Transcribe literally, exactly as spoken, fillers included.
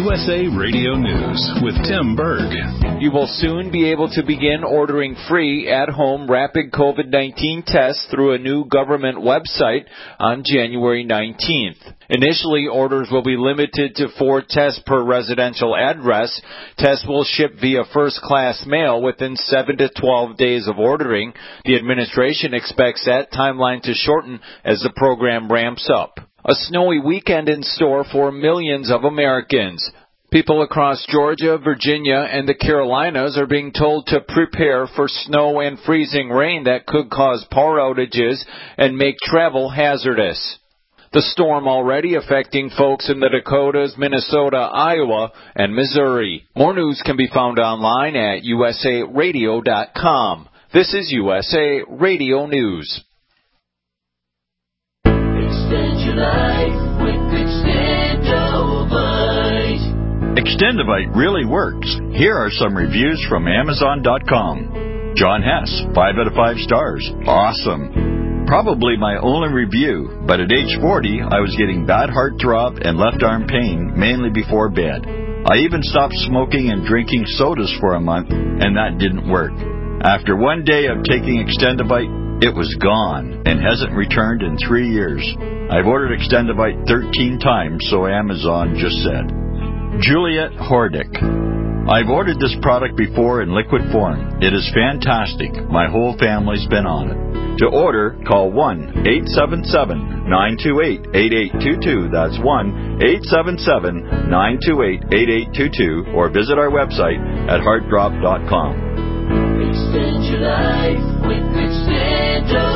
U S A Radio News with Tim Berg. You will soon be able to begin ordering free at-home rapid COVID nineteen tests through a new government website on January nineteenth. Initially, orders will be limited to four tests per residential address. Tests will ship via first-class mail within seven to twelve days of ordering. The administration expects that timeline to shorten as the program ramps up. A snowy weekend in store for millions of Americans. People across Georgia, Virginia, and the Carolinas are being told to prepare for snow and freezing rain that could cause power outages and make travel hazardous. The storm already affecting folks in the Dakotas, Minnesota, Iowa, and Missouri. More news can be found online at U S A radio dot com. This is U S A Radio News. Extend your life with Extendovite. Extendovite really works. Here are some reviews from Amazon dot com. John Hess, five out of five stars. Awesome. Probably my only review, but at age forty, I was getting bad heartthrob and left arm pain, mainly before bed. I even stopped smoking and drinking sodas for a month, and that didn't work. After one day of taking Extendovite, it was gone and hasn't returned in three years. I've ordered Extendovite thirteen times, so Amazon just said. Juliet Hordick. I've ordered this product before in liquid form. It is fantastic. My whole family's been on it. To order, call one eight seven seven, nine two eight, eight eight two two. That's one eight seven seven, nine two eight, eight eight two two, or visit our website at heart drop dot com. Extend your life with Extendovite.